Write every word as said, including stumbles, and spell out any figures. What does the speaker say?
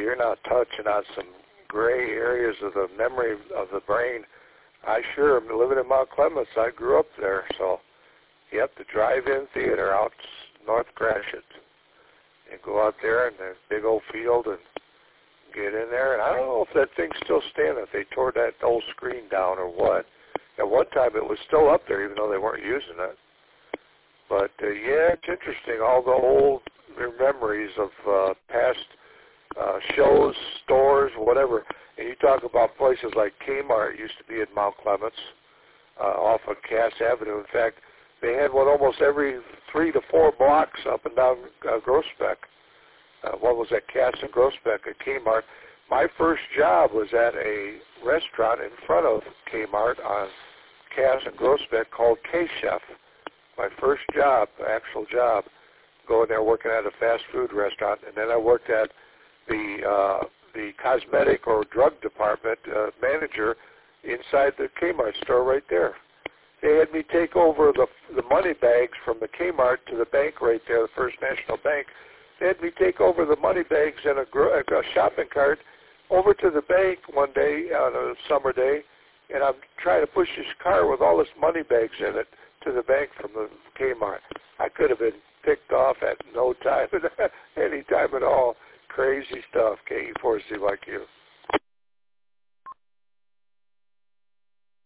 you're not touching on some gray areas of the memory of the brain. I sure am living in Mount Clemens. I grew up there, so yep, the drive-in theater out North Gratiot. And go out there in the big old field and get in there. And I don't know if that thing's still standing, if they tore that old screen down or what. At one time it was still up there, even though they weren't using it. But, uh, yeah, it's interesting, all the old memories of uh, past uh, shows, stores, whatever. And you talk about places like Kmart used to be in Mount Clemens uh, off of Cass Avenue. In fact, they had one almost every three to four blocks up and down uh, Groesbeck. Uh, one was at Cass and Groesbeck at Kmart. My first job was at a restaurant in front of Kmart on Cass and Groesbeck called K-Chef. My first job, actual job, going there working at a fast food restaurant. And then I worked at the uh, the cosmetic or drug department uh, manager inside the Kmart store right there. They had me take over the the money bags from the Kmart to the bank right there, the First National Bank. They had me take over the money bags in a, gro- a shopping cart over to the bank one day on a summer day, and I'm trying to push this car with all this money bags in it to the bank from the Kmart. I could have been picked off at no time, any time at all. Crazy stuff, K E four C Y Q.